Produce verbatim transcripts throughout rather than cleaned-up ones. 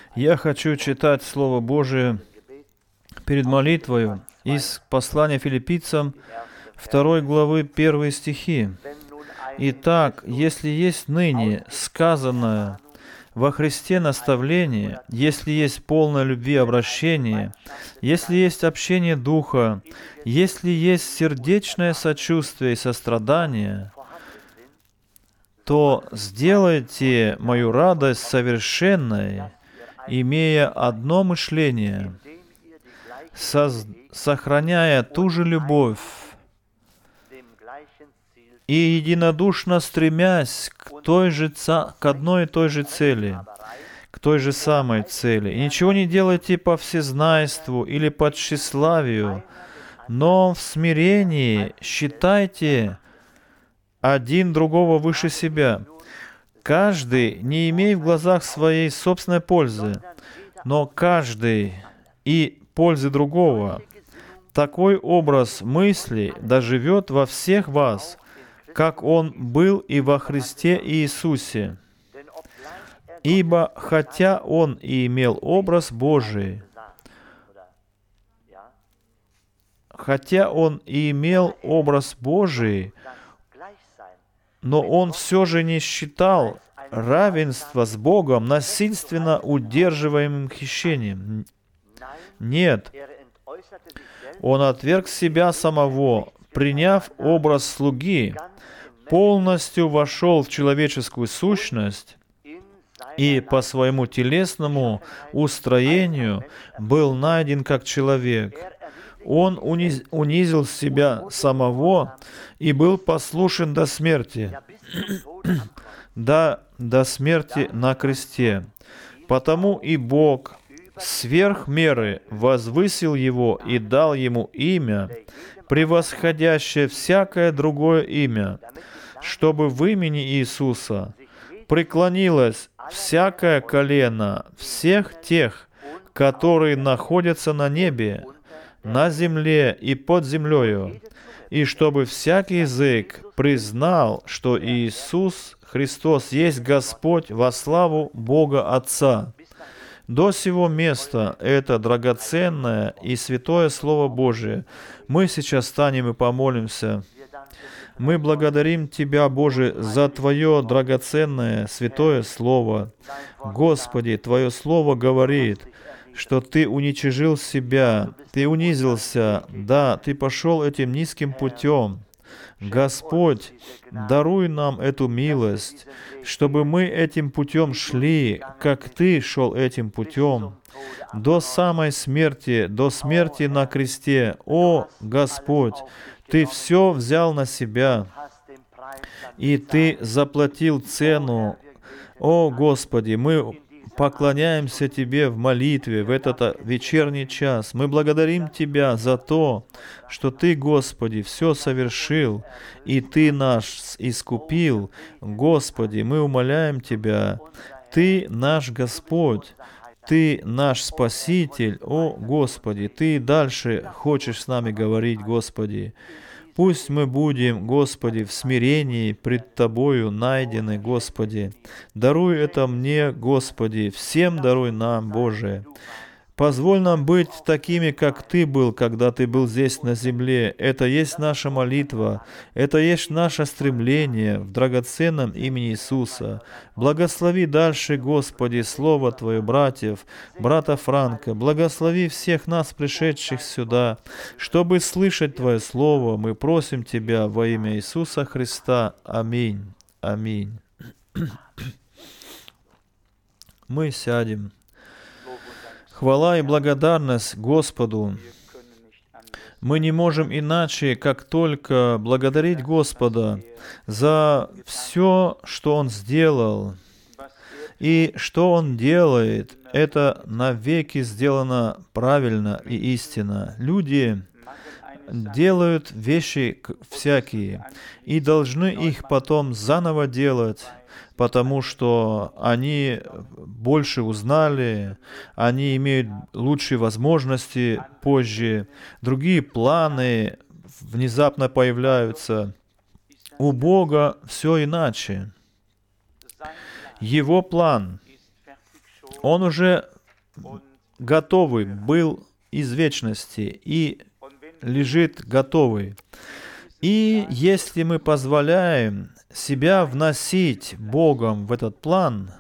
Я хочу читать Слово Божие перед молитвою из послания филиппийцам второй главы первые стихи. «Итак, если есть ныне сказанное во Христе наставление, если есть полное любви обращение, если есть общение Духа, если есть сердечное сочувствие и сострадание, то сделайте мою радость совершенной, имея одно мышление, соз... сохраняя ту же любовь и единодушно стремясь к, той же ца... к одной и той же цели, к той же самой цели. И ничего не делайте по всезнайству или по тщеславию, но в смирении считайте один другого выше себя. Каждый не имей в глазах своей собственной пользы, но каждый и пользы другого. Такой образ мысли доживет во всех вас, как он был и во Христе Иисусе. Ибо хотя он и имел образ Божий, хотя он и имел образ Божий, но он все же не считал равенство с Богом насильственно удерживаемым хищением. Нет, он отверг себя самого, приняв образ слуги, полностью вошел в человеческую сущность и по своему телесному устроению был найден как человек. Он униз, унизил себя самого и был послушен до смерти, до, до смерти на кресте. Потому и Бог сверх меры возвысил его и дал ему имя, превосходящее всякое другое имя, чтобы в имени Иисуса преклонилось всякое колено всех тех, которые находятся на небе, на земле и под землею, и чтобы всякий язык признал, что Иисус Христос есть Господь во славу Бога Отца. До сего места это драгоценное и святое Слово Божие. Мы сейчас встанем и помолимся. Мы благодарим Тебя, Боже, за Твое драгоценное святое Слово. Господи, Твое Слово говорит, что Ты уничижил себя, Ты унизился, да, Ты пошел этим низким путем. Господь, даруй нам эту милость, чтобы мы этим путем шли, как Ты шел этим путем, до самой смерти, до смерти на кресте. О, Господь, Ты все взял на себя, и Ты заплатил цену. О, Господи, мы поклоняемся Тебе в молитве в этот вечерний час. Мы благодарим Тебя за то, что Ты, Господи, все совершил, и Ты нас искупил. Господи, мы умоляем Тебя, Ты наш Господь, Ты наш Спаситель. О, Господи, Ты дальше хочешь с нами говорить, Господи. Пусть мы будем, Господи, в смирении пред Тобою найдены, Господи. Даруй это мне, Господи, всем даруй нам, Боже. Позволь нам быть такими, как Ты был, когда Ты был здесь на земле. Это есть наша молитва, это есть наше стремление в драгоценном имени Иисуса. Благослови дальше, Господи, Слово Твое, братьев, брата Франка. Благослови всех нас, пришедших сюда, чтобы слышать Твое Слово. Мы просим Тебя во имя Иисуса Христа. Аминь. Аминь. Мы сядем. Хвала и благодарность Господу. Мы не можем иначе, как только благодарить Господа за все, что Он сделал. И что Он делает, это навеки сделано правильно и истинно. Люди делают вещи всякие и должны их потом заново делать, потому что они больше узнали, они имеют лучшие возможности позже, другие планы внезапно появляются. У Бога все иначе. Его план, Он уже готовый был из вечности и лежит готовый. И если мы позволяем себя вносить Богом в этот план,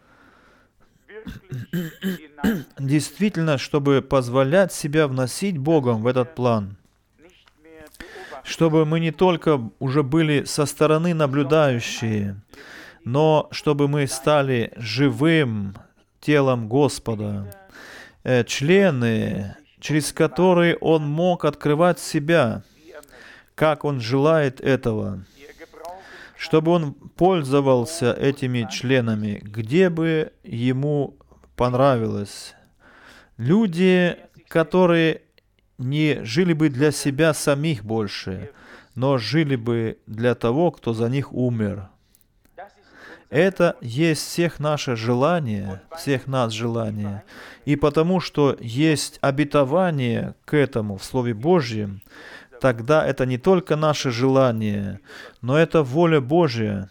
действительно, чтобы позволять себя вносить Богом в этот план, чтобы мы не только уже были со стороны наблюдающие, но чтобы мы стали живым телом Господа, э, члены, через которые Он мог открывать себя, как Он желает этого, чтобы Он пользовался этими членами, где бы Ему понравилось. Люди, которые не жили бы для себя самих больше, но жили бы для того, кто за них умер. Это есть всех наше желание, всех нас желание. И потому что есть обетование к этому в Слове Божьем, тогда это не только наше желание, но это воля Божья.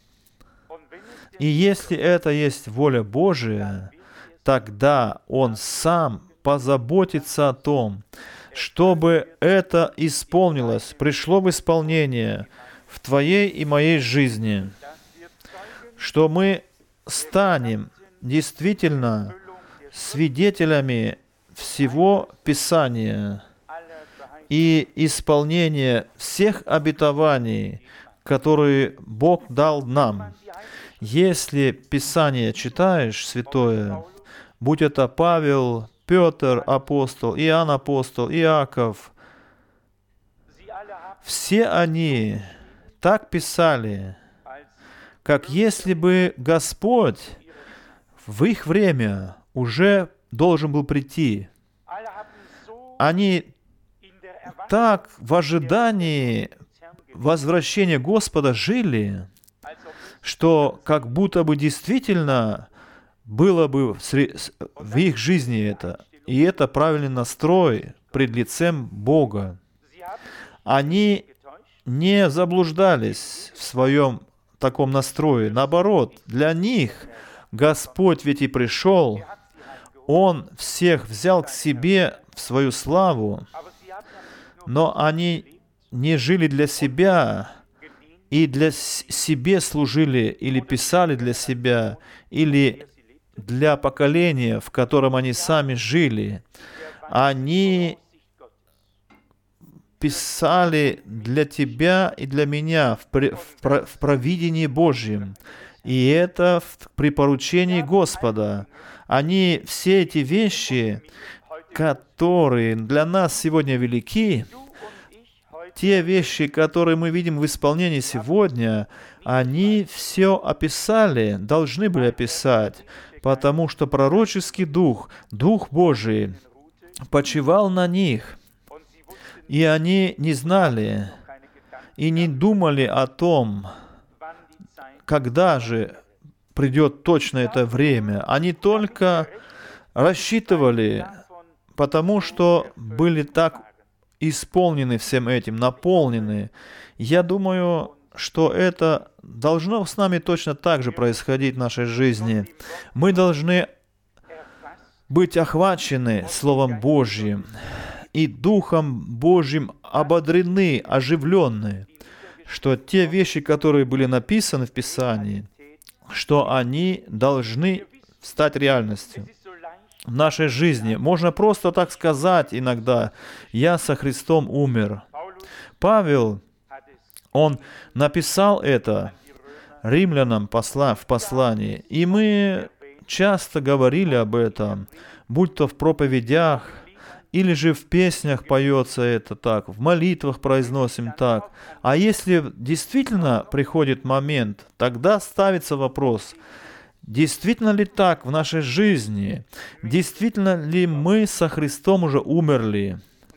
И если это есть воля Божья, тогда Он сам позаботится о том, чтобы это исполнилось, пришло в исполнение в твоей и моей жизни, что мы станем действительно свидетелями всего Писания и исполнения всех обетований, которые Бог дал нам. Если Писание читаешь, святое, будь это Павел, Петр, апостол, Иоанн, апостол, Иаков, все они так писали, как если бы Господь в их время уже должен был прийти. Они так в ожидании возвращения Господа жили, что как будто бы действительно было бы в их жизни это. И это правильный настрой пред лицем Бога. Они не заблуждались в своем таком настрое. Наоборот, для них Господь ведь и пришел, Он всех взял к себе в свою славу, но они не жили для себя и для себе служили или писали для себя, или для поколения, в котором они сами жили. Они писали для тебя и для меня в, при, в, в провидении Божьем. И это в припоручении Господа. Они, все эти вещи, которые для нас сегодня велики, те вещи, которые мы видим в исполнении сегодня, они все описали, должны были описать, потому что пророческий дух, Дух Божий, почивал на них, и они не знали и не думали о том, когда же придет точно это время. Они только рассчитывали, потому что были так исполнены всем этим, наполнены. Я думаю, что это должно с нами точно так же происходить в нашей жизни. Мы должны быть охвачены Словом Божьим и Духом Божьим ободрены, оживлены, что те вещи, которые были написаны в Писании, что они должны стать реальностью в нашей жизни. Можно просто так сказать иногда: «Я со Христом умер». Павел, он написал это римлянам посла, в послании, и мы часто говорили об этом, будь то в проповедях, или же в песнях поется это так, в молитвах произносим так. А если действительно приходит момент, тогда ставится вопрос, действительно ли так в нашей жизни? Действительно ли мы со Христом уже умерли?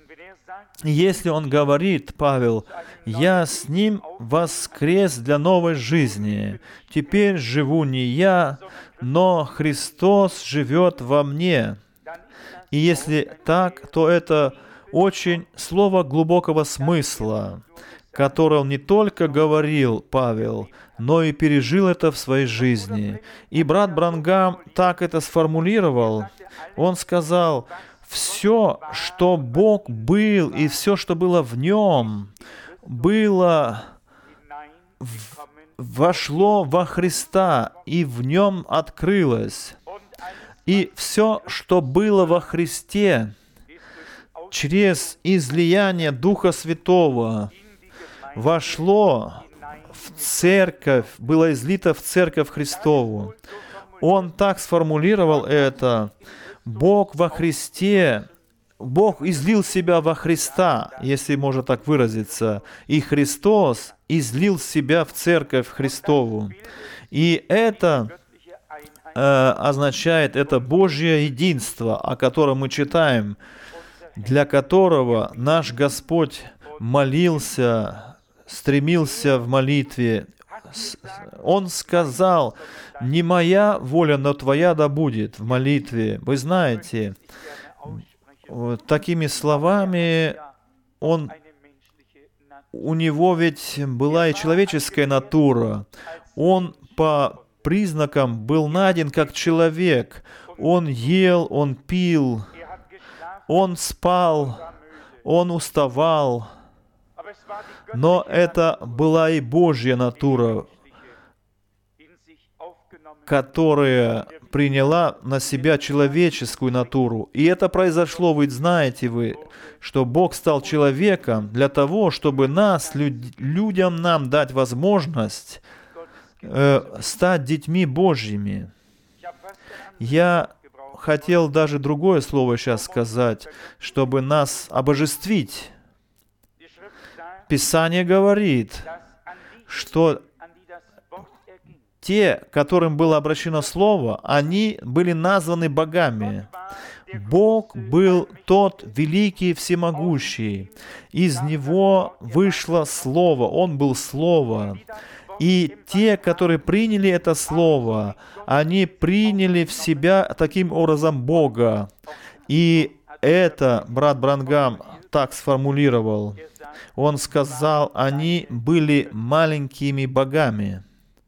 Если он говорит, Павел, «Я с Ним воскрес для новой жизни. Теперь живу не я, но Христос живет во мне». И если так, то это очень слово глубокого смысла. которое он не только говорил, Павел, но и пережил это в своей жизни. И брат Бранхам так это сформулировал. Он сказал, все, что Бог был, и все, что было в Нем, было, в, вошло во Христа, и в Нем открылось. И все, что было во Христе, через излияние Духа Святого, вошло в церковь, было излито в церковь Христову. Он так сформулировал это. Бог во Христе, Бог излил себя во Христа, если можно так выразиться, и Христос излил себя в церковь Христову. И это э, означает, это Божье единство, о котором мы читаем, для которого наш Господь молился, стремился в молитве. Он сказал, не моя воля, но твоя да будет в молитве. Вы знаете, такими словами он, у него ведь была и человеческая натура. Он по признакам был найден как человек. Он ел, он пил, он спал, он уставал. Но это была и Божья натура, которая приняла на себя человеческую натуру. И это произошло, вы знаете вы, что Бог стал человеком для того, чтобы нас, люд, людям нам дать возможность э, стать детьми Божьими. Я хотел даже другое слово сейчас сказать, чтобы нас обожествить. Писание говорит, что те, которым было обращено Слово, они были названы богами. Бог был тот великий, всемогущий. Из Него вышло Слово, Он был Слово. И те, которые приняли это Слово, они приняли в себя таким образом Бога. И это брат Бранхам так сформулировал. Он сказал, они были маленькими богами.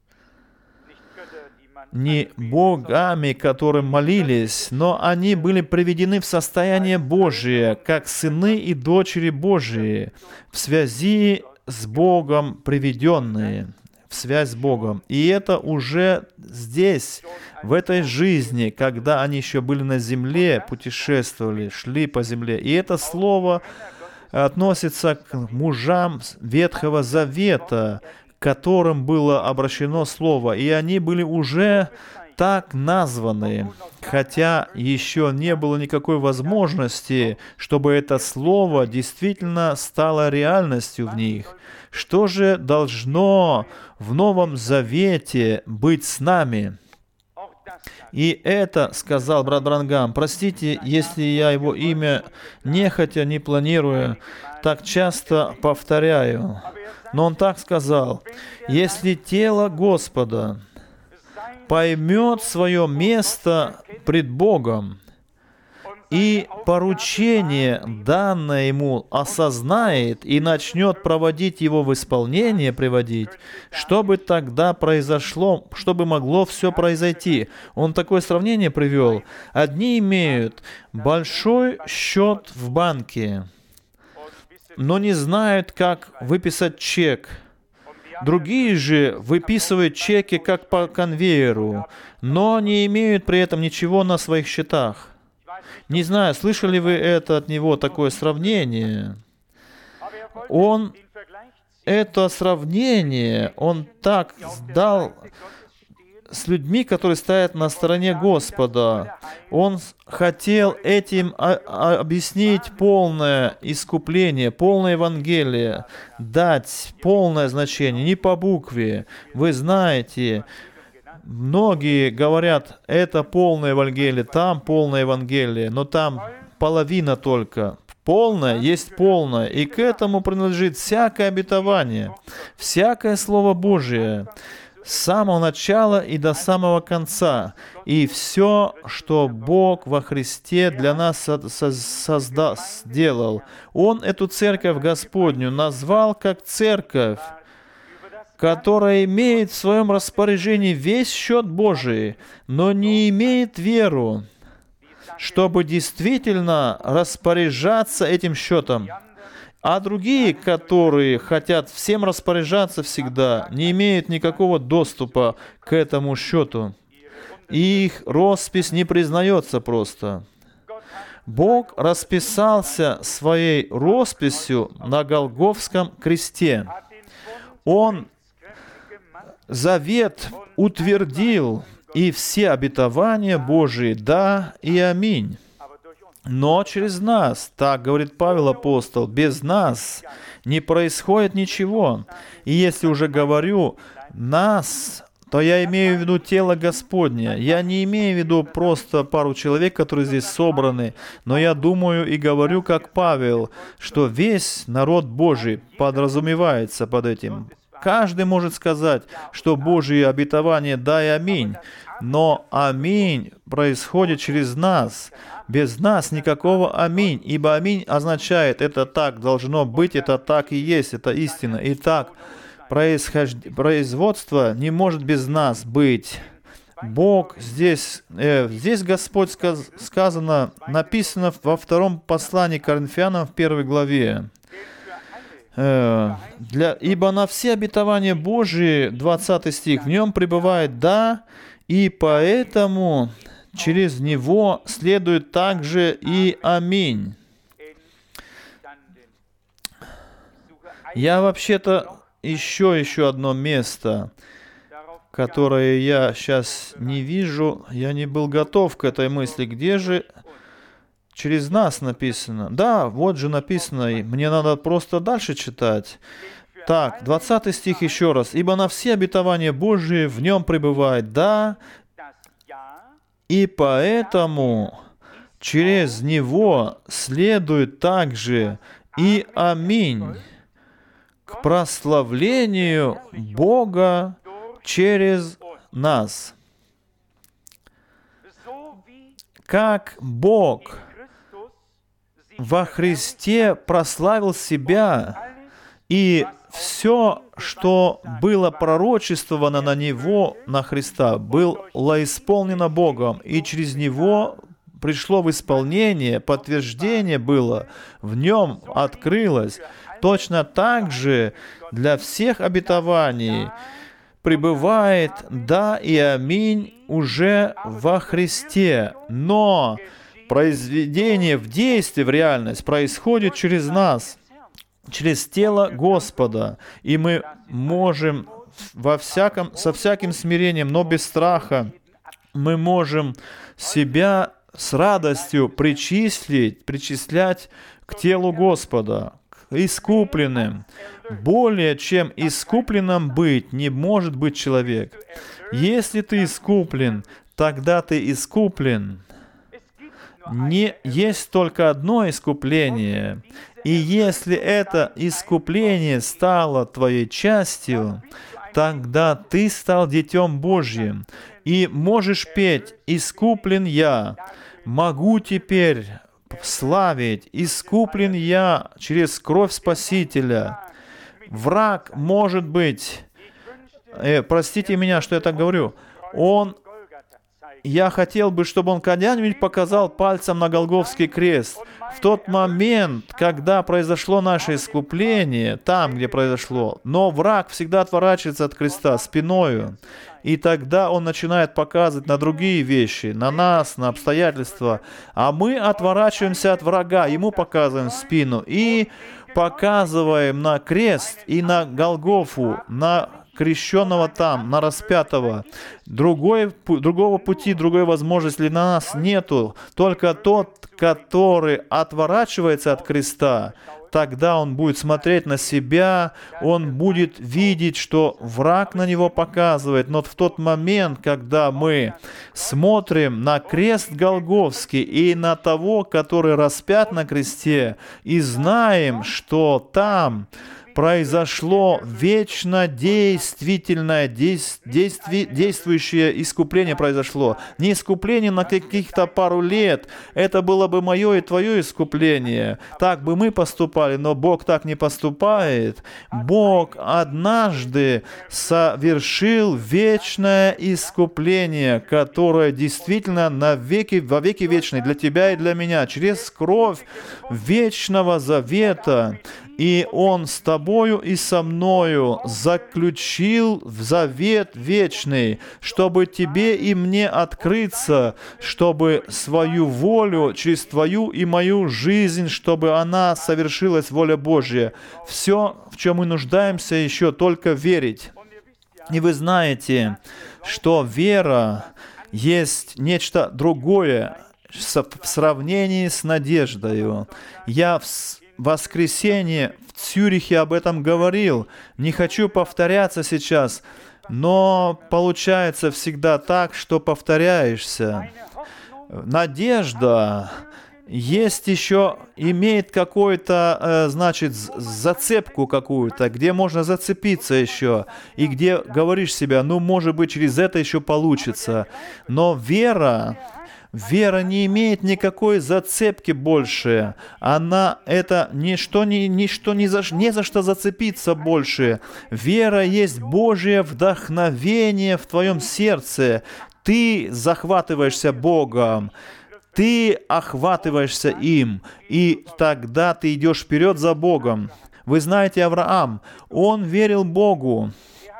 Не богами, которым молились, но они были приведены в состояние Божие, как сыны и дочери Божии, в связи с Богом приведенные, в связь с Богом. И это уже здесь, в этой жизни, когда они еще были на земле, путешествовали, шли по земле. И это слово относится к мужам Ветхого Завета, к которым было обращено слово, и они были уже так названы, хотя еще не было никакой возможности, чтобы это слово действительно стало реальностью в них. Что же должно в Новом Завете быть с нами? И это, сказал брат Бранхам, простите, если я его имя нехотя, не планируя, так часто повторяю. Но он так сказал, если тело Господа поймет свое место пред Богом и поручение, данное ему, осознает и начнет проводить его в исполнение, приводить, что бы тогда произошло, чтобы могло все произойти? Он такое сравнение привел. Одни имеют большой счет в банке, но не знают, как выписать чек. Другие же выписывают чеки как по конвейеру, но не имеют при этом ничего на своих счетах. Не знаю, слышали вы это от него, такое сравнение. Он это сравнение, он так дал с людьми, которые стоят на стороне Господа. Он хотел этим объяснить полное искупление, полное Евангелие, дать полное значение, не по букве. Вы знаете, многие говорят, это полное Евангелие, там полное Евангелие, но там половина только. Полное есть полное, и к этому принадлежит всякое обетование, всякое Слово Божие. с самого начала и до самого конца. И все, что Бог во Христе для нас созда- сделал. Он эту церковь Господню назвал как церковь, которая имеет в своем распоряжении весь счет Божий, но не имеет веру, чтобы действительно распоряжаться этим счетом. А другие, которые хотят всем распоряжаться всегда, не имеют никакого доступа к этому счету. Их роспись не признается просто. Бог расписался своей росписью на Голгофском кресте. Он завет утвердил, и все обетования Божии «да» и «аминь». Но через нас, так говорит Павел апостол, без нас не происходит ничего. И если уже говорю «нас», то я имею в виду тело Господне. Я не имею в виду просто пару человек, которые здесь собраны, но я думаю и говорю, как Павел, что весь народ Божий подразумевается под этим. Каждый может сказать, что Божьи обетования «да» и «аминь», но «аминь» происходит через нас. Без нас никакого «аминь», ибо «аминь» означает «это так должно быть», «это так и есть», «это истина». Итак, происхож... производство не может без нас быть. Бог здесь, э, здесь Господь сказ... сказано, написано во втором послании к Коринфянам в первой главе. Для, ибо на все обетования Божии, двадцатый стих, в нем пребывает «да», и поэтому через него следует также и «аминь». Я вообще-то ищу еще одно место, которое я сейчас не вижу. Я не был готов к этой мысли. Где же через нас написано? Да, вот же написано, и мне надо просто дальше читать. Так, двадцатый стих еще раз. «Ибо на все обетования Божии в нем пребывает «да», и поэтому через него следует также и «аминь» к прославлению Бога через нас». Как Бог во Христе прославил себя, и все, что было пророчествовано на Него, на Христа, было исполнено Богом, и через Него пришло в исполнение, подтверждение было, в Нем открылось. Точно так же для всех обетований пребывает «да» и «аминь» уже во Христе, но произведение в действие, в реальность происходит через нас, через тело Господа, и мы можем во всяком, со всяким смирением, но без страха, мы можем себя с радостью причислить, причислять к телу Господа, к искупленным. Более чем искупленным быть не может быть человек. Если ты искуплен, тогда ты искуплен. Не есть только одно искупление. И если это искупление стало твоей частью, тогда ты стал Детем Божьим и можешь петь «Искуплен я, могу теперь славить, искуплен я через кровь Спасителя». Враг может быть, э, простите меня, что я так говорю, он, я хотел бы, чтобы он когда-нибудь показал пальцем на Голгофский крест. В тот момент, когда произошло наше искупление, там, где произошло, но враг всегда отворачивается от креста спиною, и тогда он начинает показывать на другие вещи, на нас, на обстоятельства, а мы отворачиваемся от врага, ему показываем спину и показываем на крест и на Голгофу, на крещенного там, на распятого. Другой, другого пути, другой возможности для нас нету. Только тот, который отворачивается от креста, тогда он будет смотреть на себя, он будет видеть, что враг на него показывает. Но в тот момент, когда мы смотрим на крест Голгофский и на того, который распят на кресте, и знаем, что там произошло вечно действительное, действи, действующее искупление произошло. Не искупление на каких-то пару лет. Это было бы мое и твое искупление. Так бы мы поступали, но Бог так не поступает. Бог однажды совершил вечное искупление, которое действительно навеки, во веки вечные для тебя и для меня, через кровь вечного завета. И Он с тобою и со мною заключил в завет вечный, чтобы тебе и мне открыться, чтобы свою волю через твою и мою жизнь, чтобы она совершилась, воля Божья. Все, в чем мы нуждаемся, еще только верить. И вы знаете, что вера есть нечто другое в сравнении с надеждою. Я в воскресенье в Цюрихе об этом говорил. Не хочу повторяться сейчас, но получается всегда так, что повторяешься. Надежда есть еще, имеет какую-то, значит, зацепку какую-то, где можно зацепиться еще, и где говоришь себе, ну, может быть, через это еще получится. Но вера... Вера не имеет никакой зацепки больше. Она это ничто, ни, ничто ни, за, не за что зацепиться больше. Вера есть Божье вдохновение в твоем сердце. Ты захватываешься Богом. Ты охватываешься им. И тогда ты идешь вперед за Богом. Вы знаете, Авраам, он верил Богу.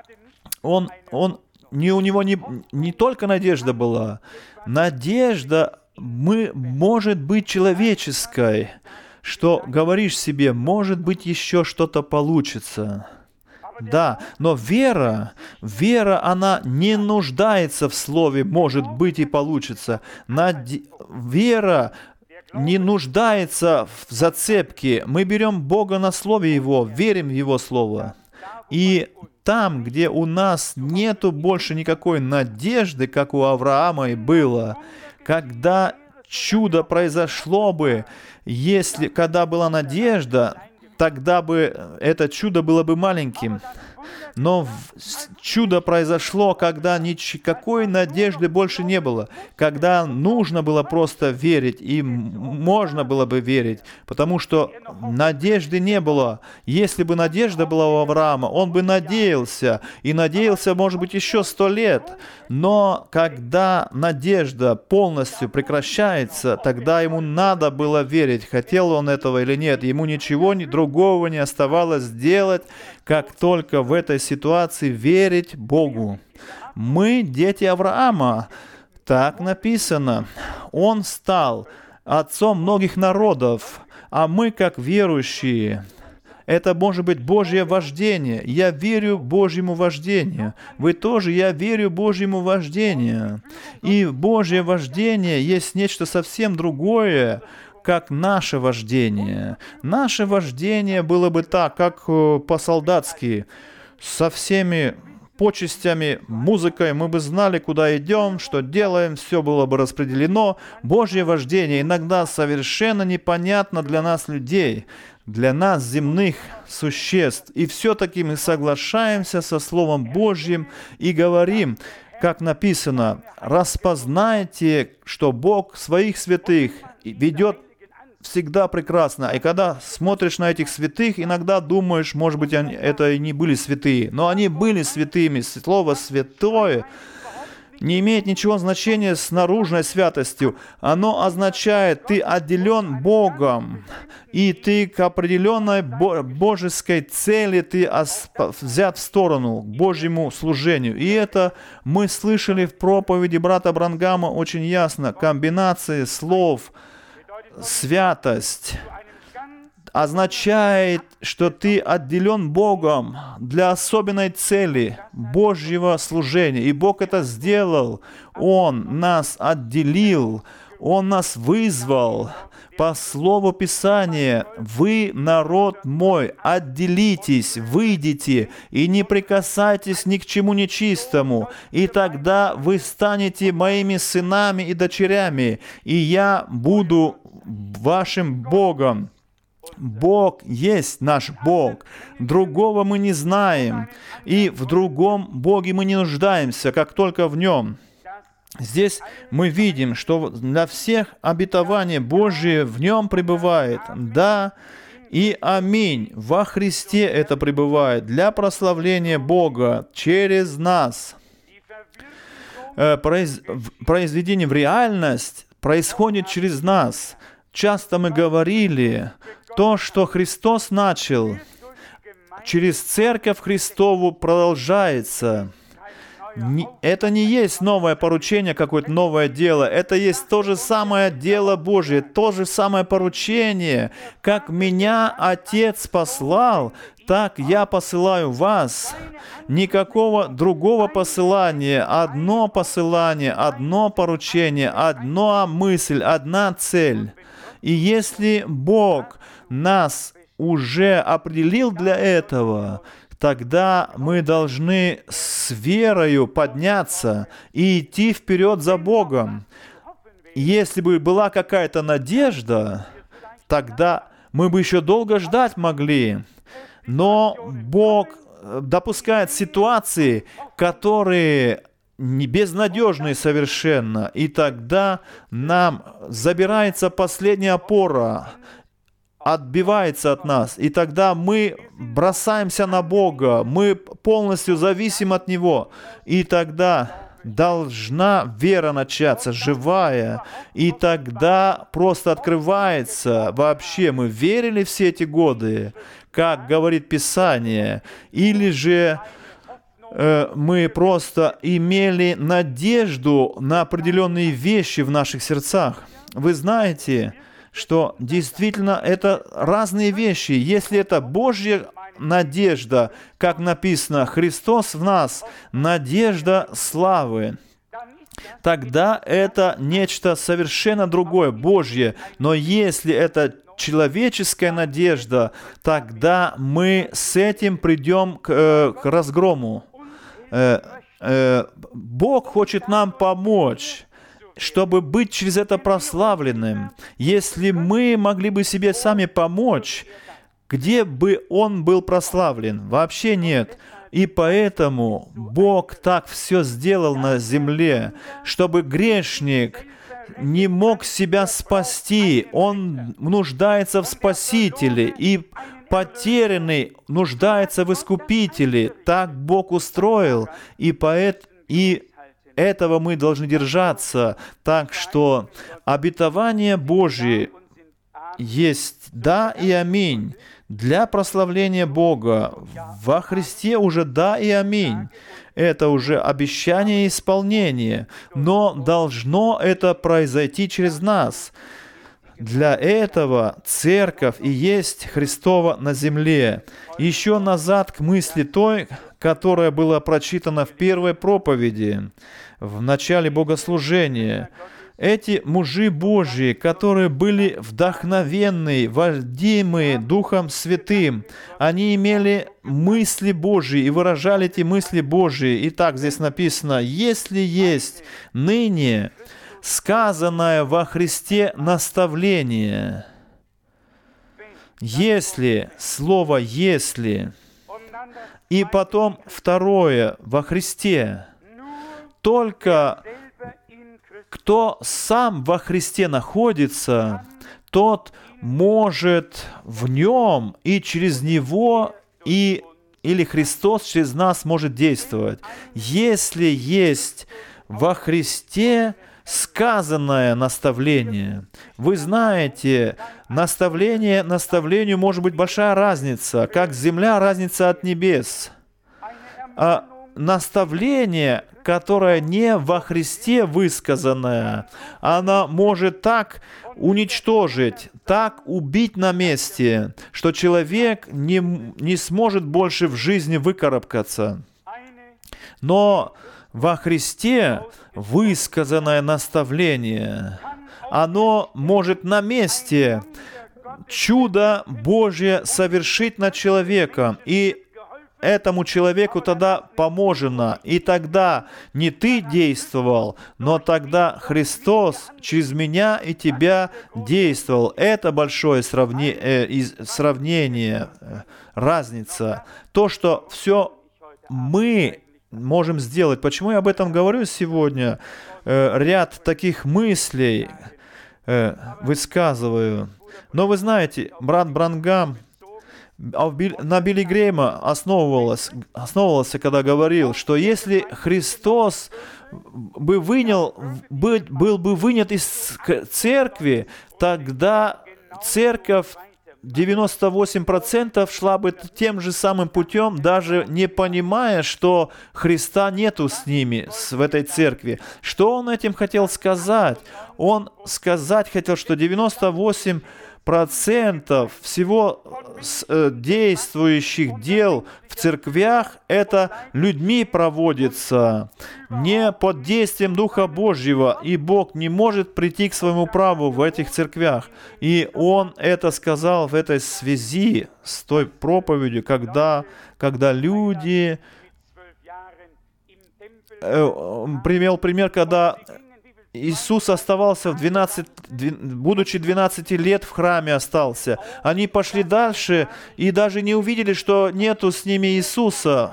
Он, он, не, у него не, не только надежда была. Надежда мы, может быть человеческой, что говоришь себе, может быть еще что-то получится. Да, но вера, вера, она не нуждается в слове «может быть» и «получится». Наде... Вера не нуждается в зацепке. Мы берем Бога на слове Его, верим в Его Слово. И там, где у нас нету больше никакой надежды, как у Авраама и было, когда чудо произошло бы, если, когда была надежда, тогда бы это чудо было бы маленьким. Но чудо произошло, когда никакой надежды больше не было, когда нужно было просто верить, и можно было бы верить, потому что надежды не было. Если бы надежда была у Авраама, он бы надеялся, и надеялся, может быть, еще сто лет. Но когда надежда полностью прекращается, тогда ему надо было верить, хотел он этого или нет. Ему ничего другого не оставалось сделать, как только в этой ситуации верить Богу. Мы дети Авраама. Так написано. Он стал отцом многих народов, а мы, как верующие, это может быть Божье вождение. Я верю Божьему вождению. Вы тоже, я верю Божьему вождению. И Божье вождение есть нечто совсем другое, как наше вождение. Наше вождение было бы так, как по-солдатски, со всеми почестями, музыкой, мы бы знали, куда идем, что делаем, все было бы распределено. Божье вождение иногда совершенно непонятно для нас, людей, для нас, земных существ. И все-таки мы соглашаемся со Словом Божьим и говорим, как написано, распознайте, что Бог своих святых ведет всегда прекрасно. И когда смотришь на этих святых, иногда думаешь, может быть, они, это и не были святые. Но они были святыми. Слово «святое» не имеет ничего значения с наружной святостью. Оно означает, ты отделен Богом, и ты к определенной божеской цели ты взят в сторону, к Божьему служению. И это мы слышали в проповеди брата Бранхама очень ясно. Комбинации слов «святость» означает, что ты отделен Богом для особенной цели Божьего служения. И Бог это сделал. Он нас отделил, Он нас вызвал. По слову Писания, «Вы, народ мой, отделитесь, выйдите и не прикасайтесь ни к чему нечистому, и тогда вы станете моими сынами и дочерями, и я буду вашим Богом». Бог есть наш Бог. Другого мы не знаем. И в другом Боге мы не нуждаемся, как только в Нем. Здесь мы видим, что для всех обетование Божие в Нем пребывает. Да и аминь. Во Христе это пребывает для прославления Бога через нас. Произ... Произведение в реальность происходит через нас. Часто мы говорили, то, что Христос начал, через Церковь Христову продолжается. Это не есть новое поручение, какое-то новое дело. Это есть то же самое дело Божие, то же самое поручение. Как меня Отец послал, так я посылаю вас. Никакого другого посылания. Одно посылание, одно поручение, одна мысль, одна цель. И если Бог нас уже определил для этого, тогда мы должны с верою подняться и идти вперед за Богом. Если бы была какая-то надежда, тогда мы бы еще долго ждать могли. Но Бог допускает ситуации, которые безнадежные совершенно, и тогда нам забирается последняя опора, отбивается от нас, и тогда мы бросаемся на Бога, мы полностью зависим от Него, и тогда должна вера начаться, живая, и тогда просто открывается вообще, мы верили все эти годы, как говорит Писание, или же э, мы просто имели надежду на определенные вещи в наших сердцах. Вы знаете, что действительно это разные вещи. Если это Божья надежда, как написано, Христос в нас, надежда славы, тогда это нечто совершенно другое, Божье. Но если это человеческая надежда, тогда мы с этим придем к, э, к разгрому. Э, э, Бог хочет нам помочь, чтобы быть через это прославленным. Если мы могли бы себе сами помочь, где бы Он был прославлен? Вообще нет. И поэтому Бог так все сделал на земле, чтобы грешник не мог себя спасти. Он нуждается в Спасителе, и потерянный нуждается в Искупителе. Так Бог устроил, и поэт и этого мы должны держаться. Так что обетование Божие есть да и аминь для прославления Бога. Во Христе уже да и аминь. Это уже обещание и исполнение, но должно это произойти через нас. Для этого Церковь и есть Христова на земле. Еще назад к мысли той, которая была прочитана в первой проповеди, в начале богослужения. Эти мужи Божьи, которые были вдохновенны, водимы Духом Святым, они имели мысли Божьи и выражали эти мысли Божьи. И так здесь написано, «Если есть ныне сказанное во Христе наставление». Если, слово «если». И потом второе, во Христе. Только кто сам во Христе находится, тот может в Нем и через Него, и, или Христос через нас может действовать. Если есть во Христе сказанное наставление. Вы знаете, наставление наставлению может быть большая разница, как земля разница от небес. А наставление, которое не во Христе высказанное, оно может так уничтожить, так убить на месте, что человек не, не сможет больше в жизни выкарабкаться. Но во Христе высказанное наставление, оно может на месте чудо Божье совершить над человеком. И этому человеку тогда поможено. И тогда не ты действовал, но тогда Христос через меня и тебя действовал. Это большое сравни... э, из... сравнение, э, разница. То, что все мы можем сделать. Почему я об этом говорю сегодня? Э, ряд таких мыслей э, высказываю. Но вы знаете, брат Бранхам на Билли Грэма основывался, основывался, когда говорил, что если Христос бы вынял, бы, был бы вынят из церкви, тогда церковь девяносто восемь процентов шла бы тем же самым путем, даже не понимая, что Христа нету с ними, в этой церкви. Что он этим хотел сказать? Он сказать хотел, что девяносто восемь процентов всего действующих дел в церквях это людьми проводится, не под действием Духа Божьего, и Бог не может прийти к своему праву в этих церквях. И Он это сказал в этой связи с той проповедью, когда, когда люди... Э, привел пример, когда Иисус оставался в двенадцать, будучи двенадцати лет в храме остался. Они пошли дальше и даже не увидели, что нету с ними Иисуса.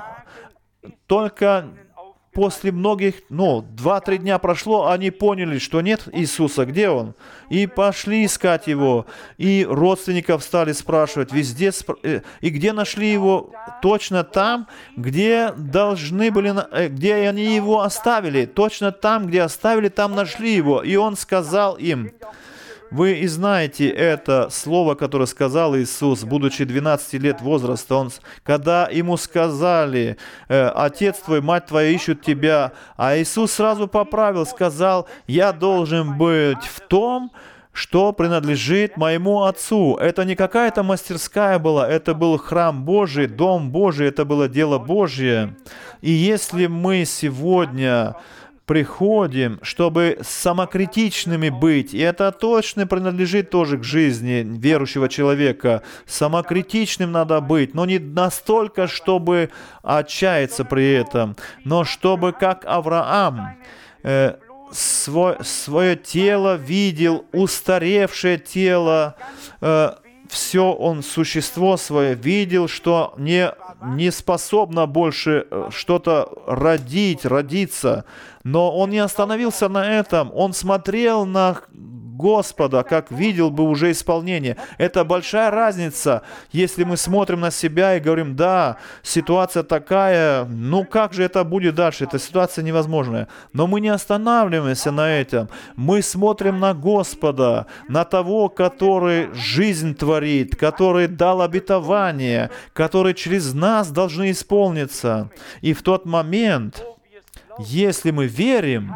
Только после многих, ну, два-три дня прошло, они поняли, что нет Иисуса, где Он? И пошли искать Его. И родственников стали спрашивать везде. И где нашли Его? Точно там, где должны были, где они Его оставили. Точно там, где оставили, там нашли Его. И Он сказал им, вы и знаете это слово, которое сказал Иисус, будучи двенадцати лет возраста. Он, когда Ему сказали, «Отец твой, мать твоя ищут тебя», а Иисус сразу поправил, сказал, «Я должен быть в том, что принадлежит моему Отцу». Это не какая-то мастерская была, это был храм Божий, дом Божий, это было дело Божье. И если мы сегодня приходим, чтобы самокритичными быть, и это точно принадлежит тоже к жизни верующего человека. Самокритичным надо быть, но не настолько, чтобы отчаяться при этом, но чтобы, как Авраам, э, свой, свое тело видел, устаревшее тело, э, все он, существо свое, видел, что не, не способно больше что-то родить, родиться. Но он не остановился на этом. Он смотрел на Господа, как видел бы уже исполнение. Это большая разница, если мы смотрим на себя и говорим, да, ситуация такая, ну как же это будет дальше? Эта ситуация невозможная. Но мы не останавливаемся на этом. Мы смотрим на Господа, на того, который жизнь творит, который дал обетование, который через нас должны исполниться. И в тот момент, если мы верим,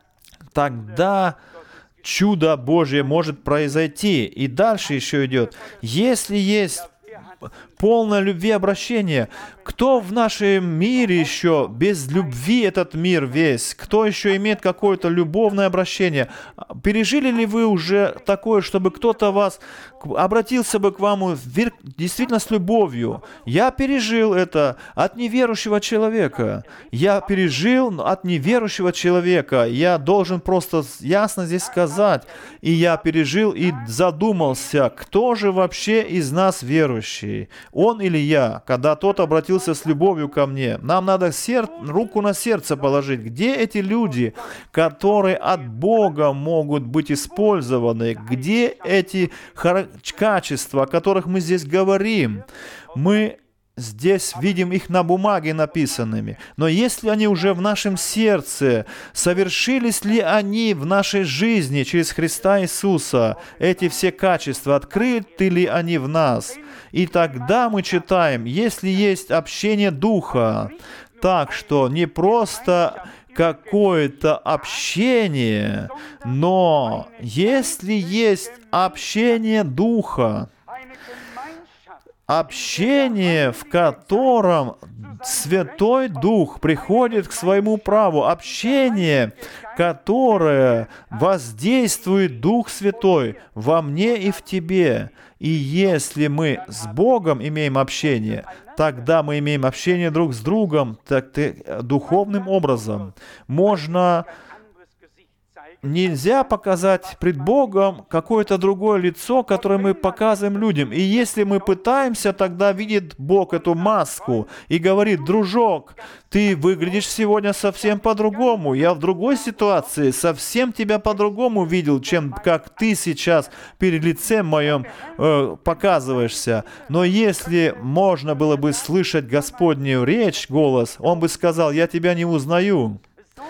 тогда чудо Божье может произойти. И дальше еще идет. Если есть полное любви обращение, кто в нашем мире еще без любви этот мир весь? Кто еще имеет какое-то любовное обращение? Пережили ли вы уже такое, чтобы кто-то вас обратился бы к вам действительно с любовью? Я пережил это от неверующего человека. Я пережил от неверующего человека. Я должен просто ясно здесь сказать. И я пережил и задумался, кто же вообще из нас верующий? Он или я? Когда тот обратился с любовью ко мне. Нам надо сер... руку на сердце положить. Где эти люди, которые от Бога могут быть использованы? Где эти хар... качества, о которых мы здесь говорим? Мы здесь видим их на бумаге написанными. Но если они уже в нашем сердце, совершились ли они в нашей жизни через Христа Иисуса? Эти все качества, открыты ли они в нас? И тогда мы читаем, если есть общение Духа, так что не просто какое-то общение, но если есть общение Духа, общение, в котором Святой Дух приходит к своему праву. Общение, которое воздействует Дух Святой во мне и в тебе. И если мы с Богом имеем общение, тогда мы имеем общение друг с другом, так ты, духовным образом. Можно... Нельзя показать пред Богом какое-то другое лицо, которое мы показываем людям. И если мы пытаемся, тогда видит Бог эту маску и говорит: дружок, ты выглядишь сегодня совсем по-другому. Я в другой ситуации совсем тебя по-другому видел, чем как ты сейчас перед лицем моим э, показываешься. Но если можно было бы слышать Господнюю речь, голос, Он бы сказал: я тебя не узнаю.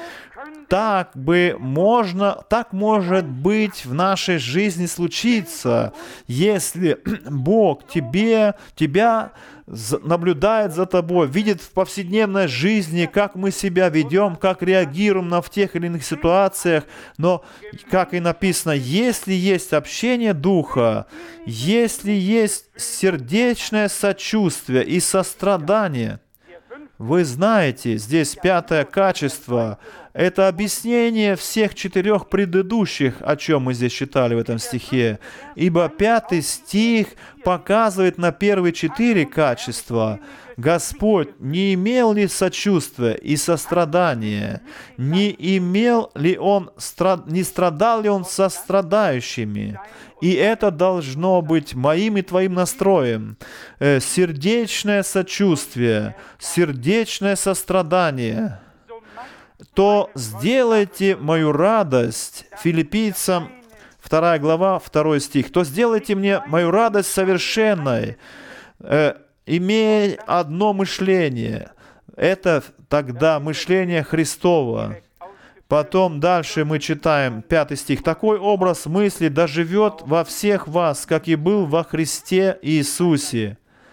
Так бы можно, так может быть в нашей жизни случиться, если Бог тебе, тебя наблюдает за тобой, видит в повседневной жизни, как мы себя ведем, как реагируем на в тех или иных ситуациях. Но, как и написано, если есть общение Духа, если есть сердечное сочувствие и сострадание, вы знаете, здесь пятое качество. Это объяснение всех четырех предыдущих, о чем мы здесь читали в этом стихе. Ибо пятый стих показывает на первые четыре качества. Господь не имел ли сочувствия и сострадания? Не имел ли Он, не страдал ли Он со страдающими? И это должно быть моим и твоим настроем. Сердечное сочувствие, сердечное сострадание. То сделайте мою радость, Филиппийцам вторая глава, второй стих, то сделайте мне мою радость совершенной, э, имея одно мышление. Это тогда мышление Христово. Потом дальше мы читаем пятый стих. «Такой образ мысли доживет во всех вас, как и был во Христе Иисусе».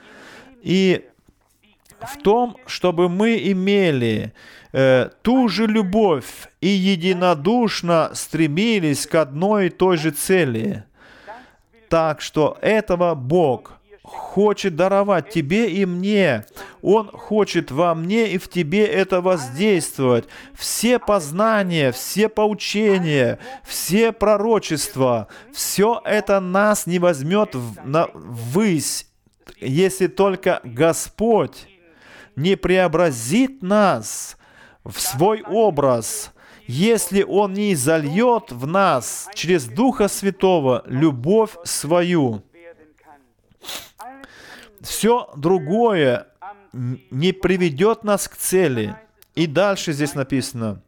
И в том, чтобы мы имели э, ту же любовь и единодушно стремились к одной и той же цели. Так что этого Бог хочет даровать тебе и мне. Он хочет во мне и в тебе это воздействовать. Все познания, все поучения, все пророчества, все это нас не возьмет ввысь, если только Господь не преобразит нас в свой образ, если Он не изольет в нас через Духа Святого любовь свою. Все другое не приведет нас к цели. И дальше здесь написано: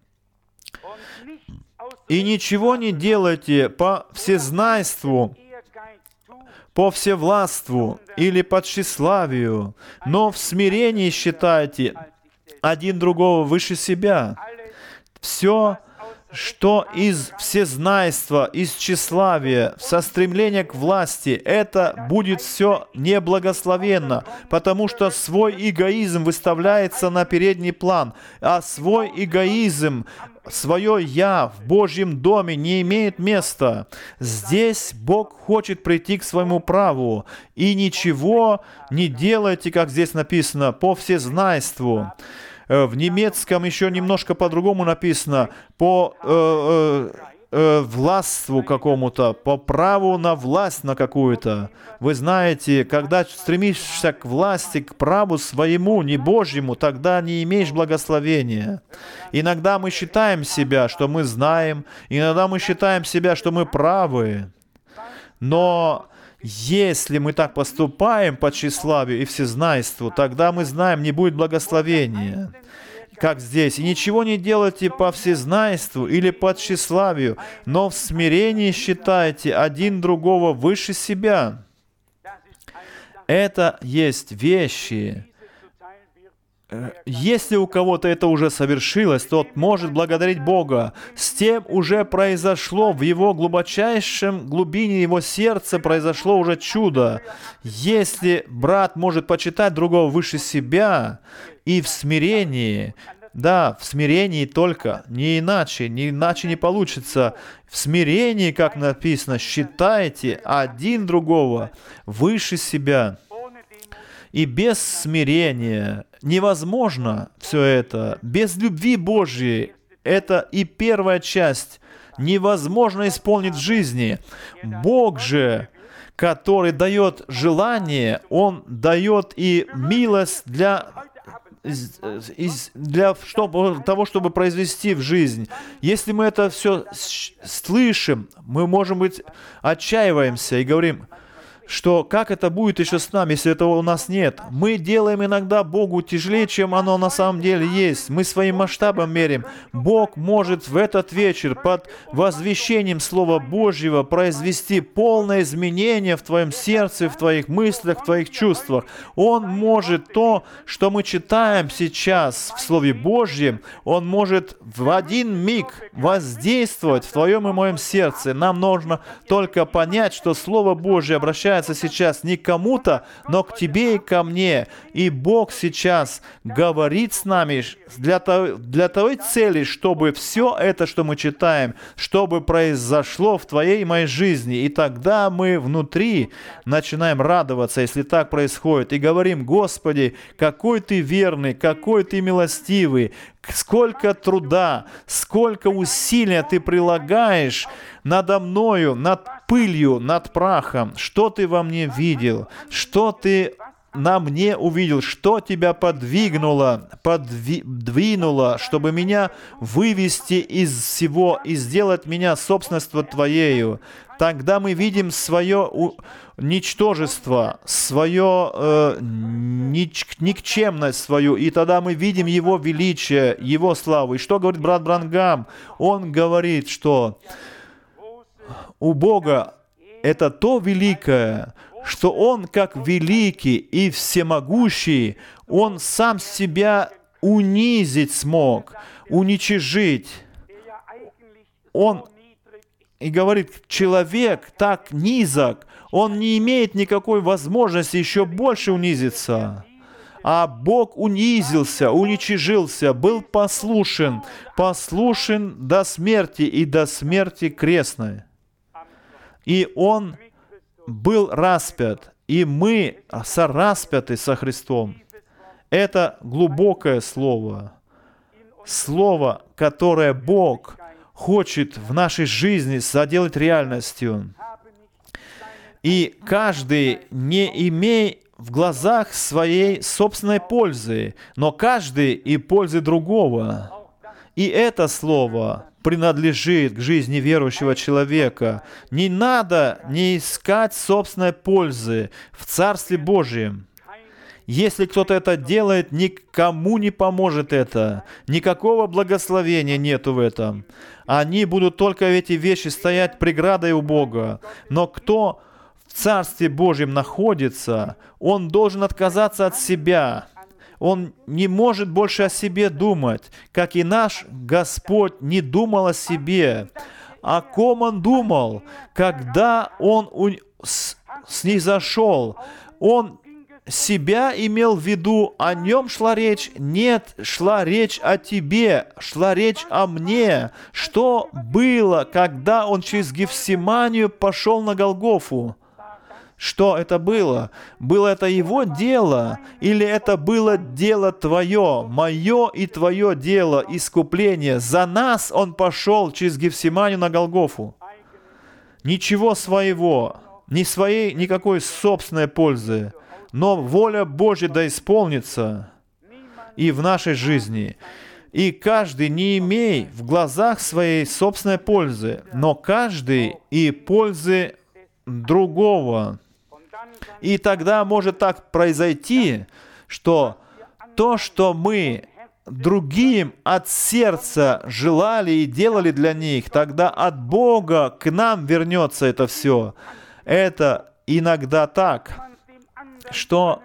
«И ничего не делайте по всезнайству, по всевластву или по тщеславию, но в смирении считайте один другого выше себя». Все, что из всезнайства, из тщеславия, со стремления к власти, это будет все неблагословенно, потому что свой эгоизм выставляется на передний план, а свой эгоизм, свое «я» в Божьем доме не имеет места. Здесь Бог хочет прийти к своему праву, и ничего не делайте, как здесь написано, по всезнайству. В немецком еще немножко по-другому написано, по э, э, властву какому-то, по праву на власть на какую-то. Вы знаете, когда стремишься к власти, к праву своему, не Божьему, тогда не имеешь благословения. Иногда мы считаем себя, что мы знаем, иногда мы считаем себя, что мы правы, но если мы так поступаем по тщеславию и всезнайству, тогда мы знаем, не будет благословения. Как здесь. «И ничего не делайте по всезнайству или по тщеславию, но в смирении считайте один другого выше себя». Это есть вещи. Если у кого-то это уже совершилось, тот может благодарить Бога. С тем уже произошло в его глубочайшем глубине его сердца произошло уже чудо. Если брат может почитать другого выше себя и в смирении, да, в смирении только, не иначе, не иначе не получится. В смирении, как написано, считайте один другого выше себя. И без смирения невозможно все это. Без любви Божьей, это и первая часть, невозможно исполнить в жизни. Бог же, который дает желание, Он дает и милость для, для чтобы, того, чтобы произвести в жизнь. Если мы это все слышим, мы, может быть, отчаиваемся и говорим, что как это будет еще с нами, если этого у нас нет. Мы делаем иногда Богу тяжелее, чем оно на самом деле есть. Мы своим масштабом меряем. Бог может в этот вечер под возвещением Слова Божьего произвести полное изменение в твоем сердце, в твоих мыслях, в твоих чувствах. Он может то, что мы читаем сейчас в Слове Божьем, Он может в один миг воздействовать в твоем и моем сердце. Нам нужно только понять, что Слово Божье обращается сейчас не к кому-то, но к тебе и ко мне. И Бог сейчас говорит с нами для той, для той цели, чтобы все это, что мы читаем, чтобы произошло в твоей и моей жизни. И тогда мы внутри начинаем радоваться, если так происходит, и говорим: Господи, какой Ты верный, какой Ты милостивый, сколько труда, сколько усилия Ты прилагаешь надо мною, над пылью, над прахом. Что Ты во мне видел? Что Ты на мне увидел? Что Тебя подвигнуло, подвинуло, чтобы меня вывести из всего и сделать меня собственностью Твоею? Тогда мы видим свое ничтожество, свое э, нич, никчемность свою, и тогда мы видим Его величие, Его славу. И что говорит брат Бранхам? Он говорит, что у Бога это то великое, что Он, как великий и всемогущий, Он сам себя унизить смог, уничижить. Он и говорит, человек так низок, он не имеет никакой возможности еще больше унизиться. А Бог унизился, уничижился, был послушен, послушен до смерти и до смерти крестной. И Он был распят, и мы сораспяты со Христом. Это глубокое слово. Слово, которое Бог хочет в нашей жизни заделать реальностью. И каждый не имеет в глазах своей собственной пользы, но каждый и пользы другого. И это слово принадлежит к жизни верующего человека. Не надо не искать собственной пользы в Царстве Божьем. Если кто-то это делает, никому не поможет это. Никакого благословения нету в этом. Они будут только эти вещи стоять преградой у Бога. Но кто в Царстве Божьем находится, он должен отказаться от себя. Он не может больше о себе думать, как и наш Господь не думал о себе. О ком Он думал, когда Он снизошел? Он себя имел в виду, о нем шла речь? Нет, шла речь о тебе, шла речь о мне. Что было, когда Он через Гефсиманию пошел на Голгофу? Что это было? Было это Его дело? Или это было дело Твое, мое и Твое дело, искупление? За нас Он пошел через Гефсиманию на Голгофу. Ничего своего, ни своей, никакой собственной пользы. Но воля Божья да исполнится и в нашей жизни. И каждый не имей в глазах своей собственной пользы, но каждый и пользы другого. И тогда может так произойти, что то, что мы другим от сердца желали и делали для них, тогда от Бога к нам вернется это все. Это иногда так, что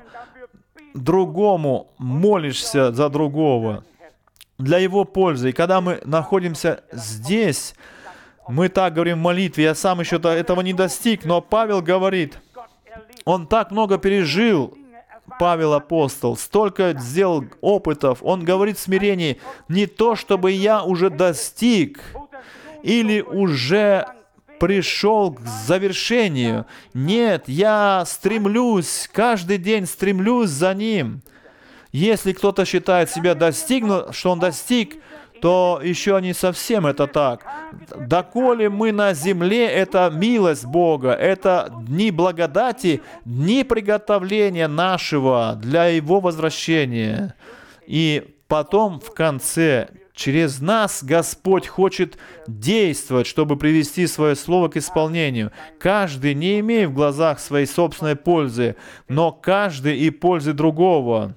другому молишься за другого для его пользы. И когда мы находимся здесь, мы так говорим в молитве, я сам еще этого не достиг, но Павел говорит, он так много пережил, Павел апостол, столько сделал опытов, он говорит в смирении, не то, чтобы я уже достиг или уже пришел к завершению. Нет, я стремлюсь, каждый день стремлюсь за Ним. Если кто-то считает себя достигнул, что он достиг, то еще не совсем это так. Доколе мы на земле, это милость Бога, это дни благодати, дни приготовления нашего для Его возвращения. И потом в конце, через нас Господь хочет действовать, чтобы привести свое слово к исполнению. Каждый, не имея в глазах своей собственной пользы, но каждый и пользы другого.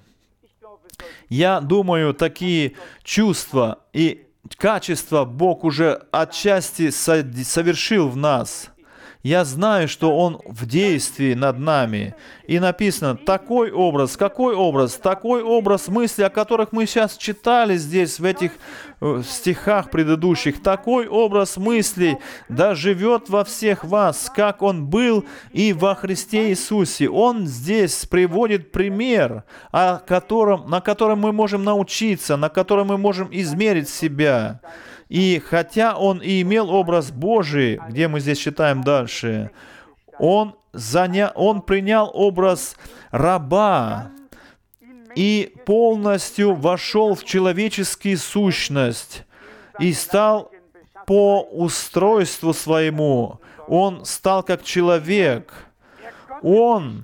Я думаю, такие чувства и качества Бог уже отчасти совершил в нас. Я знаю, что Он в действии над нами. И написано, такой образ, какой образ? Такой образ мысли, о которых мы сейчас читали здесь, в этих стихах предыдущих. Такой образ мыслей да живет во всех вас, как Он был и во Христе Иисусе. Он здесь приводит пример, о котором, на котором мы можем научиться, на котором мы можем измерить себя. И хотя Он и имел образ Божий, где мы здесь читаем дальше, Он, заня... он принял образ раба и полностью вошел в человеческую сущность и стал по устройству своему. Он стал как человек. Он,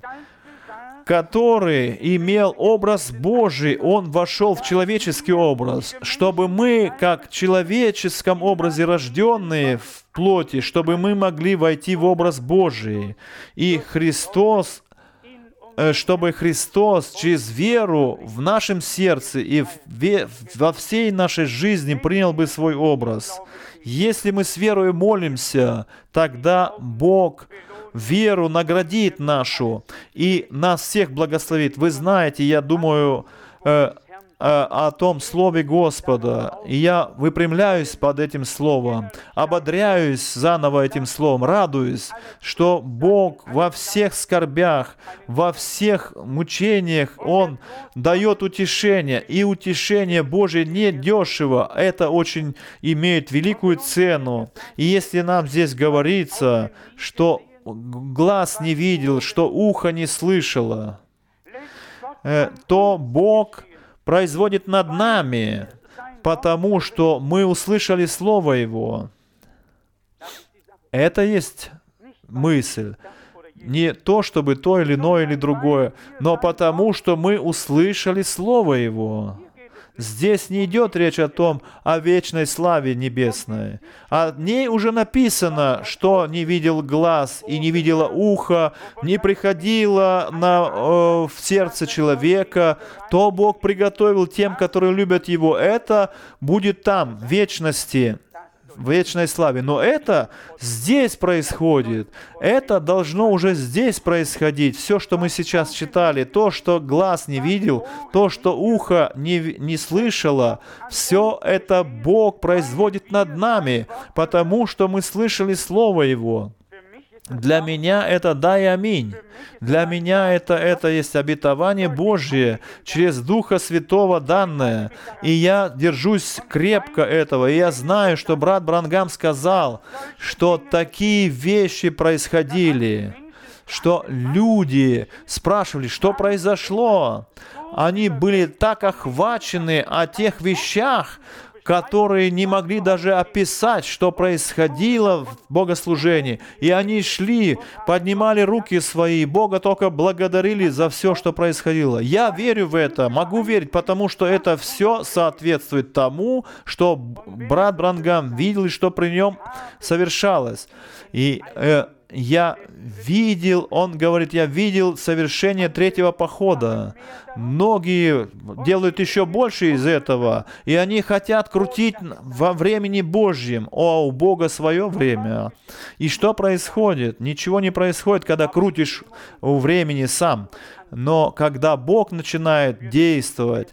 который имел образ Божий, Он вошел в человеческий образ, чтобы мы, как в человеческом образе рожденные в плоти, чтобы мы могли войти в образ Божий. И Христос, чтобы Христос через веру в нашем сердце и во всей нашей жизни принял бы свой образ. Если мы с верой молимся, тогда Бог веру наградит нашу и нас всех благословит. Вы знаете, я думаю э, э, о том Слове Господа, и я выпрямляюсь под этим Словом, ободряюсь заново этим Словом, радуюсь, что Бог во всех скорбях, во всех мучениях, Он дает утешение, и утешение Божие не дешево, это очень имеет великую цену. И если нам здесь говорится, что глаз не видел, что ухо не слышало, то Бог производит над нами, потому что мы услышали Слово Его. Это есть мысль. Не то, чтобы то или иное или другое, но потому, что мы услышали Слово Его. Здесь не идет речь о том, о вечной славе небесной. О ней уже написано, что не видел глаз и не видело ухо, не приходило на, э, в сердце человека, то Бог приготовил тем, которые любят Его. Это будет там, в вечности, в вечной славе. Но это здесь происходит. Это должно уже здесь происходить. Все, что мы сейчас читали, то, что глаз не видел, то, что ухо не, не слышало, все это Бог производит над нами, потому что мы слышали Слово Его. Для меня это да и аминь. Для меня это, это есть обетование Божье, через Духа Святого данное. И я держусь крепко этого. И я знаю, что брат Бранхам сказал, что такие вещи происходили, что люди спрашивали, что произошло. Они были так охвачены о тех вещах, которые не могли даже описать, что происходило в богослужении. И они шли, поднимали руки свои, Бога только благодарили за все, что происходило. Я верю в это, могу верить, потому что это все соответствует тому, что брат Бранхам видел и что при нем совершалось. И э, я видел, он говорит, я видел совершение третьего похода. Многие делают еще больше из этого, и они хотят крутить во времени Божьем. О, у Бога свое время. И что происходит? Ничего не происходит, когда крутишь у времени сам. Но когда Бог начинает действовать,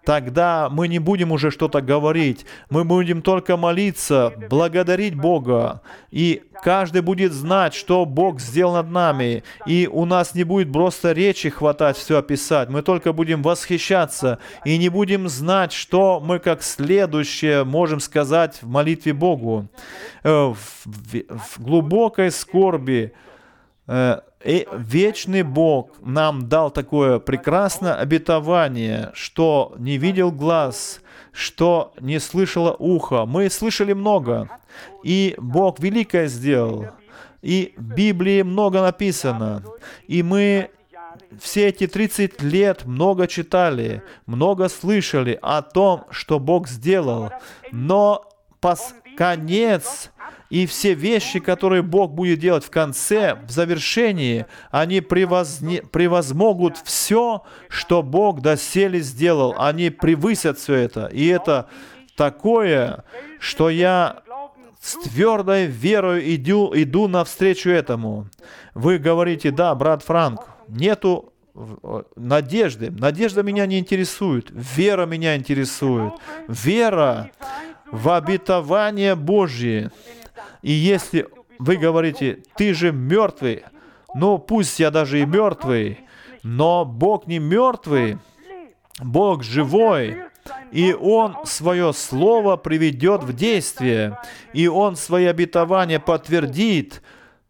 тогда мы не будем уже что-то говорить. Мы будем только молиться, благодарить Бога. И каждый будет знать, что Бог сделал над нами. И у нас не будет просто речи хватать все описать. Мы только будем восхищаться и не будем знать, что мы как следующее можем сказать в молитве Богу. В, в, в глубокой скорби и вечный Бог нам дал такое прекрасное обетование, что не видел глаз, что не слышало ухо. Мы слышали много, и Бог великое сделал. И в Библии много написано. И мы все эти тридцать лет много читали, много слышали о том, что Бог сделал. Но пос- конец и все вещи, которые Бог будет делать в конце, в завершении, они превозне, превозмогут все, что Бог доселе сделал. Они превысят все это. И это такое, что я с твердой верой иду, иду навстречу этому. Вы говорите: да, брат Франк, нету надежды. Надежда меня не интересует. Вера меня интересует. Вера в обетование Божье. И если вы говорите: ты же мертвый, ну пусть я даже и мертвый, но Бог не мертвый, Бог живой, и Он свое слово приведет в действие, и Он свои обетования подтвердит.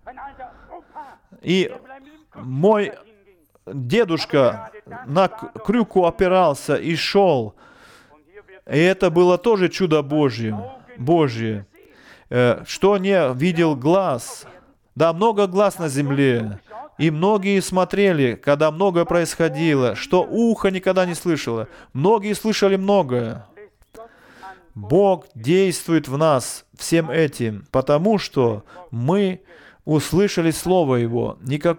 И мой дедушка на крюку опирался и шел, и это было тоже чудо Божье. Божье. Что не видел глаз. Да, много глаз на земле. И многие смотрели, когда многое происходило, что ухо никогда не слышало. Многие слышали многое. Бог действует в нас всем этим, потому что мы услышали Слово Его. Никак...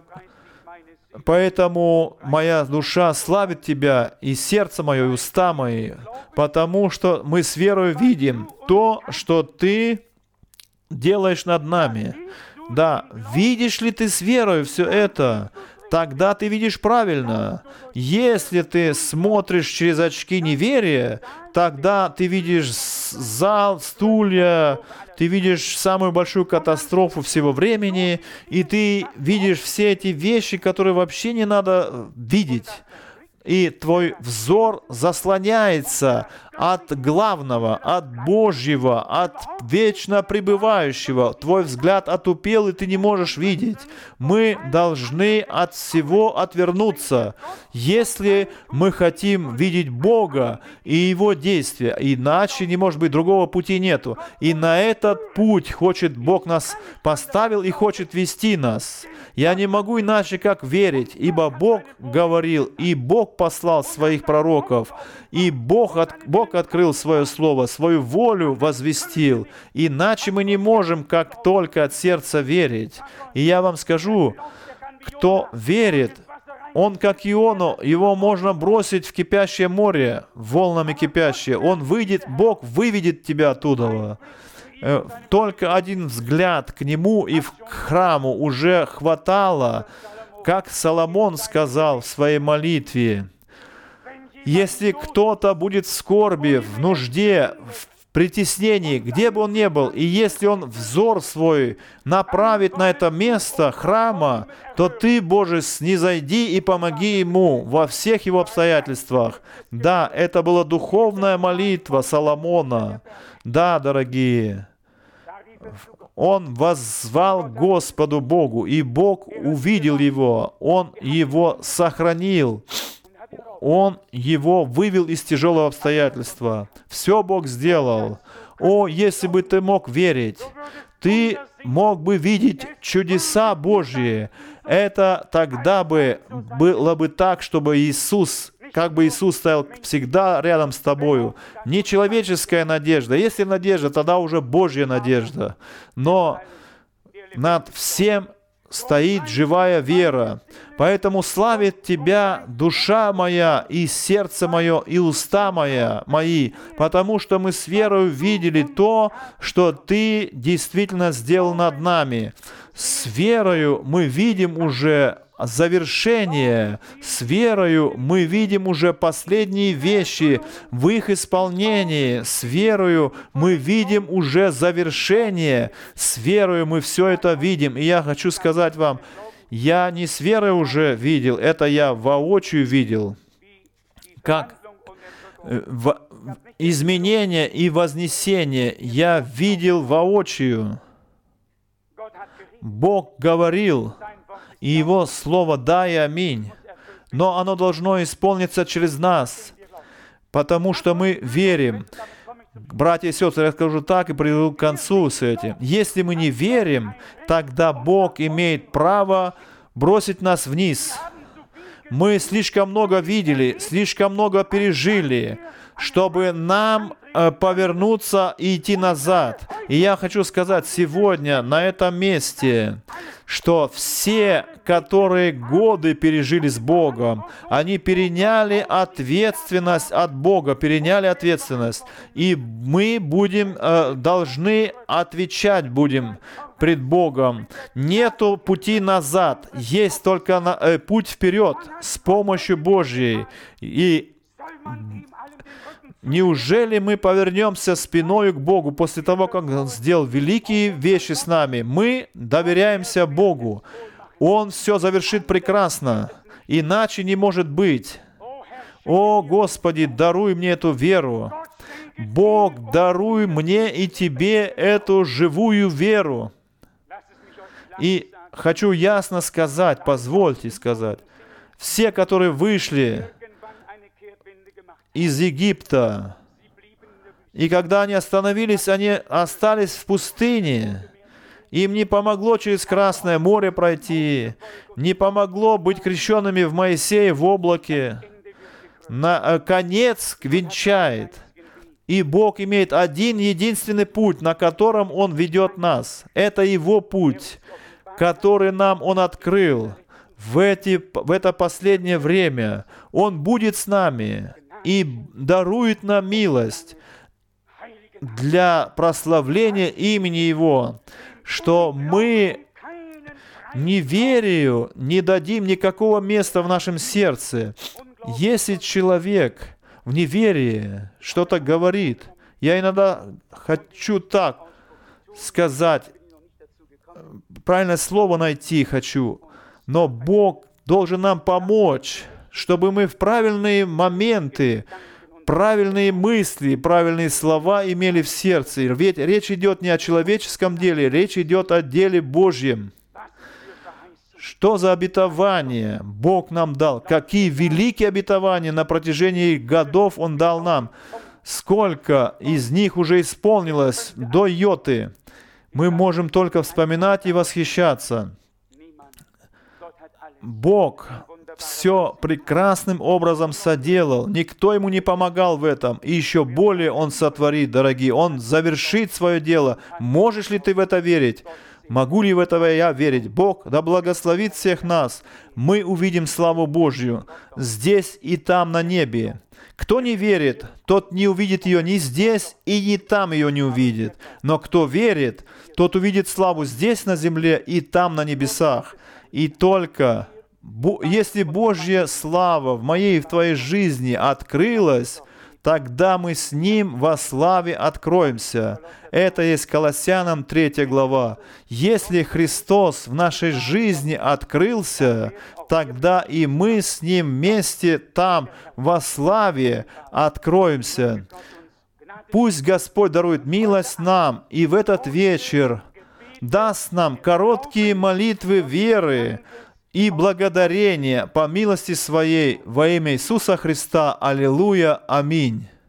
Поэтому моя душа славит Тебя, и сердце мое, и уста мои, потому что мы с верой видим то, что Ты делаешь над нами. Да, видишь ли ты с верой все это? Тогда ты видишь правильно. Если ты смотришь через очки неверия, тогда ты видишь зал, стулья, ты видишь самую большую катастрофу всего времени, и ты видишь все эти вещи, которые вообще не надо видеть. И твой взор заслоняется от главного, от Божьего, от вечно пребывающего. Твой взгляд отупел, и ты не можешь видеть. Мы должны от всего отвернуться, если мы хотим видеть Бога и Его действия. Иначе не может быть, другого пути нету. И на этот путь хочет Бог нас поставил и хочет вести нас. Я не могу иначе, как верить, ибо Бог говорил, и Бог послал своих пророков, и Бог, от, Бог открыл свое слово, свою волю возвестил. Иначе мы не можем, как только от сердца верить. И я вам скажу, кто верит, он как Иону, его можно бросить в кипящее море, волнами кипящее. Он выйдет, Бог выведет тебя оттуда. Только один взгляд к Нему и в храму уже хватало, как Соломон сказал в своей молитве: если кто-то будет в скорби, в нужде, в притеснении, где бы он ни был, и если он взор свой направит на это место храма, то Ты, Боже, снизойди и помоги ему во всех его обстоятельствах. Да, это была духовная молитва Соломона. Да, дорогие, он воззвал Господу Богу, и Бог увидел его, Он его сохранил, Он его вывел из тяжелого обстоятельства. Все Бог сделал. О, если бы ты мог верить, ты мог бы видеть чудеса Божьи. Это тогда бы было бы так, чтобы Иисус, как бы Иисус стоял всегда рядом с тобою. Не человеческая надежда. Если надежда, тогда уже Божья надежда. Но над всем стоит живая вера. Поэтому славит Тебя душа моя, и сердце мое, и уста моя, мои, потому что мы с верою видели то, что Ты действительно сделал над нами. С верою мы видим уже завершение. С верою мы видим уже последние вещи в их исполнении. С верою мы видим уже завершение. С верою мы все это видим. И я хочу сказать вам, я не с верой уже видел, это я воочию видел, как в изменение и вознесение я видел воочию. Бог говорил, и Его Слово «да» и «аминь». Но оно должно исполниться через нас, потому что мы верим. Братья и сестры, я скажу так и приду к концу с этим. Если мы не верим, тогда Бог имеет право бросить нас вниз. Мы слишком много видели, слишком много пережили, чтобы нам э, повернуться и идти назад. И я хочу сказать сегодня на этом месте, что все, которые годы пережили с Богом, они переняли ответственность от Бога, переняли ответственность. И мы будем, э, должны отвечать будем пред Богом. Нету пути назад, есть только на, э, путь вперед с помощью Божьей. И неужели мы повернемся спиной к Богу после того, как Он сделал великие вещи с нами? Мы доверяемся Богу. Он все завершит прекрасно. Иначе не может быть. О, Господи, даруй мне эту веру. Бог, даруй мне и Тебе эту живую веру. И хочу ясно сказать, позвольте сказать, все, которые вышли из Египта, и когда они остановились, они остались в пустыне. Им не помогло через Красное море пройти, не помогло быть крещенными в Моисее в облаке. На конец венчает. И Бог имеет один единственный путь, на котором Он ведет нас. Это Его путь, который нам Он открыл в, эти, в это последнее время. Он будет с нами и дарует нам милость для прославления имени Его, что мы неверию не дадим никакого места в нашем сердце. Если человек в неверии что-то говорит, я иногда хочу так сказать, правильное слово найти хочу, но Бог должен нам помочь, чтобы мы в правильные моменты, правильные мысли, правильные слова имели в сердце. Ведь речь идет не о человеческом деле, речь идет о деле Божьем. Что за обетование Бог нам дал? Какие великие обетования на протяжении годов Он дал нам? Сколько из них уже исполнилось до йоты? Мы можем только вспоминать и восхищаться. Бог все прекрасным образом соделал. Никто Ему не помогал в этом. И еще более Он сотворит, дорогие. Он завершит свое дело. Можешь ли ты в это верить? Могу ли в это я верить? Бог да благословит всех нас. Мы увидим славу Божью здесь и там на небе. Кто не верит, тот не увидит ее ни здесь и ни там ее не увидит. Но кто верит, тот увидит славу здесь на земле и там на небесах. И только если Божья слава в моей и в твоей жизни открылась, тогда мы с Ним во славе откроемся. Это есть Колоссянам третья глава. Если Христос в нашей жизни открылся, тогда и мы с Ним вместе там во славе откроемся. Пусть Господь дарует милость нам и в этот вечер даст нам короткие молитвы веры и благодарения по милости Своей во имя Иисуса Христа. Аллилуйя. Аминь.